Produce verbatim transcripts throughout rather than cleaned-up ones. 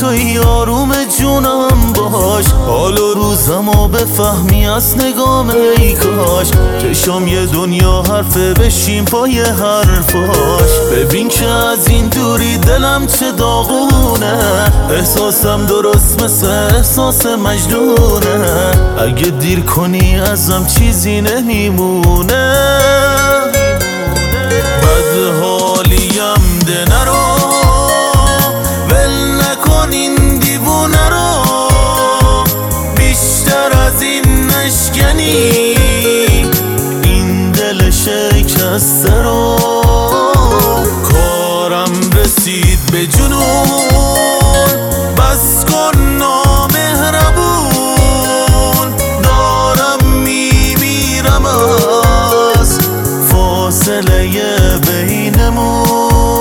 توی آروم جونم باش، حال و روزمو بفهمی از نگام ای کاش. چشم یه دنیا حرفه بشیم پای حرفاش، ببین که از این دوری دلم چه داغونه، احساسم درست مثل احساس مجنونه. اگه دیر کنی ازم چیزی نمیمونه، بد حالیم ده نرو، ول نکن این دیوونه رو، بیشتر از این نشکنی این دل شکسته رو. کارم رسید به جنون، بس کن نامهربون، دارم میمیرم از فاصله بینمون.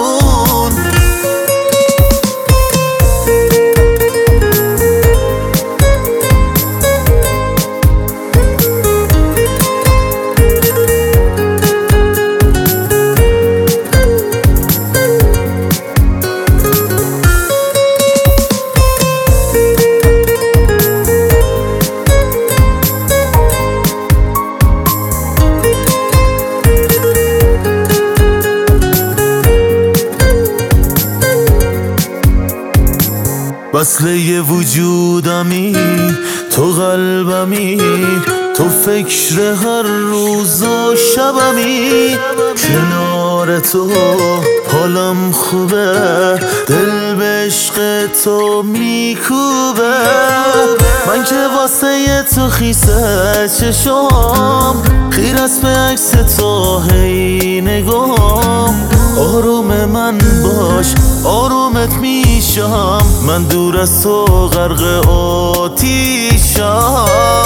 وصله وجودمی، تو قلبمی، تو فکر هر روز و شبمی. کنار تو حالم خوبه، دل به عشق تو میکوبه. من که واسه تو خیسه چشم، خیر است به عکس تو هی نگام. آروم من باش آرومت میشم، من دور از تو غرق آتیشم.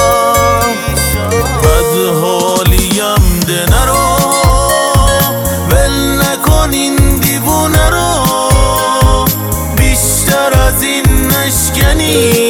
بد حالیم ده نرو، ول نکن این دیوونه رو، بیشتر از این نشکنی